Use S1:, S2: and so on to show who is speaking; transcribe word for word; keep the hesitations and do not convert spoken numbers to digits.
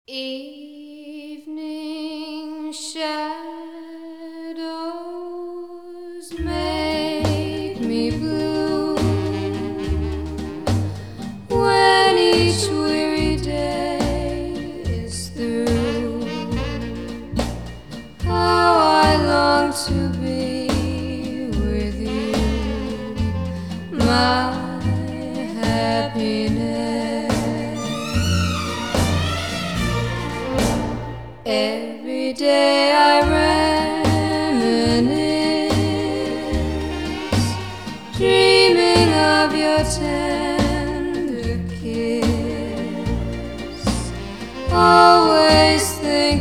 S1: Evening shadows make me blue when each weary day is through. How I long to be with you, my happiness. Every day I reminisce, dreaming of your tender kiss, always thinking